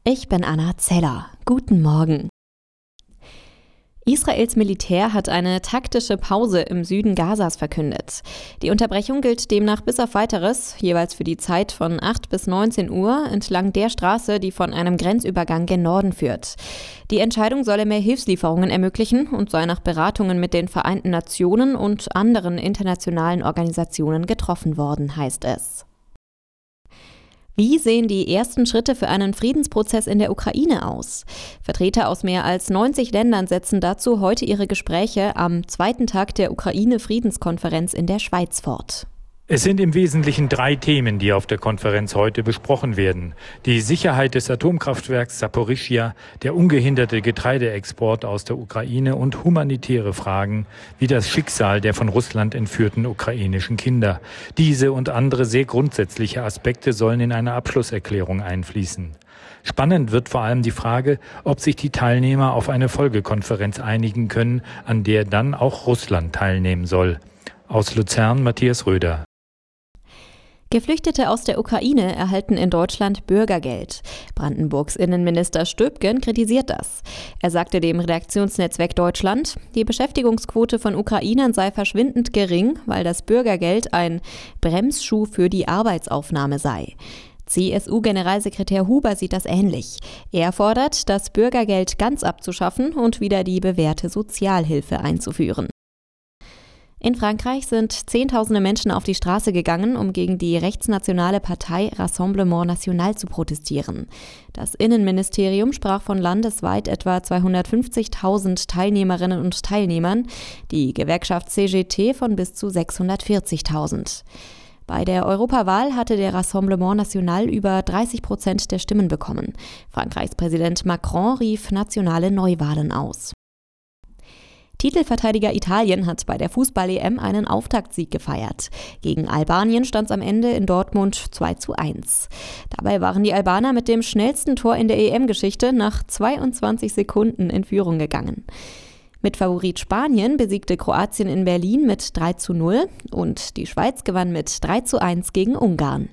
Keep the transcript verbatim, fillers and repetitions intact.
Ich bin Anna Zeller. Guten Morgen. Israels Militär hat eine taktische Pause im Süden Gazas verkündet. Die Unterbrechung gilt demnach bis auf Weiteres, jeweils für die Zeit von acht bis neunzehn Uhr, entlang der Straße, die von einem Grenzübergang gen Norden führt. Die Entscheidung solle mehr Hilfslieferungen ermöglichen und sei nach Beratungen mit den Vereinten Nationen und anderen internationalen Organisationen getroffen worden, heißt es. Wie sehen die ersten Schritte für einen Friedensprozess in der Ukraine aus? Vertreter aus mehr als neunzig Ländern setzen dazu heute ihre Gespräche am zweiten Tag der Ukraine-Friedenskonferenz in der Schweiz fort. Es sind im Wesentlichen drei Themen, die auf der Konferenz heute besprochen werden. Die Sicherheit des Atomkraftwerks Saporischschja, der ungehinderte Getreideexport aus der Ukraine und humanitäre Fragen wie das Schicksal der von Russland entführten ukrainischen Kinder. Diese und andere sehr grundsätzliche Aspekte sollen in eine Abschlusserklärung einfließen. Spannend wird vor allem die Frage, ob sich die Teilnehmer auf eine Folgekonferenz einigen können, an der dann auch Russland teilnehmen soll. Aus Luzern Matthias Röder. Geflüchtete aus der Ukraine erhalten in Deutschland Bürgergeld. Brandenburgs Innenminister Stöbgen kritisiert das. Er sagte dem Redaktionsnetzwerk Deutschland, die Beschäftigungsquote von Ukrainern sei verschwindend gering, weil das Bürgergeld ein Bremsschuh für die Arbeitsaufnahme sei. C S U-Generalsekretär Huber sieht das ähnlich. Er fordert, das Bürgergeld ganz abzuschaffen und wieder die bewährte Sozialhilfe einzuführen. In Frankreich sind Zehntausende Menschen auf die Straße gegangen, um gegen die rechtsnationale Partei Rassemblement National zu protestieren. Das Innenministerium sprach von landesweit etwa zweihundertfünfzigtausend Teilnehmerinnen und Teilnehmern, die Gewerkschaft C G T von bis zu sechshundertvierzigtausend. Bei der Europawahl hatte der Rassemblement National über dreißig Prozent der Stimmen bekommen. Frankreichs Präsident Macron rief nationale Neuwahlen aus. Titelverteidiger Italien hat bei der Fußball-E M einen Auftaktsieg gefeiert. Gegen Albanien stand es am Ende in Dortmund zwei zu eins. Dabei waren die Albaner mit dem schnellsten Tor in der E M-Geschichte nach zweiundzwanzig Sekunden in Führung gegangen. Mitfavorit Spanien besiegte Kroatien in Berlin mit drei zu null und die Schweiz gewann mit drei zu eins gegen Ungarn.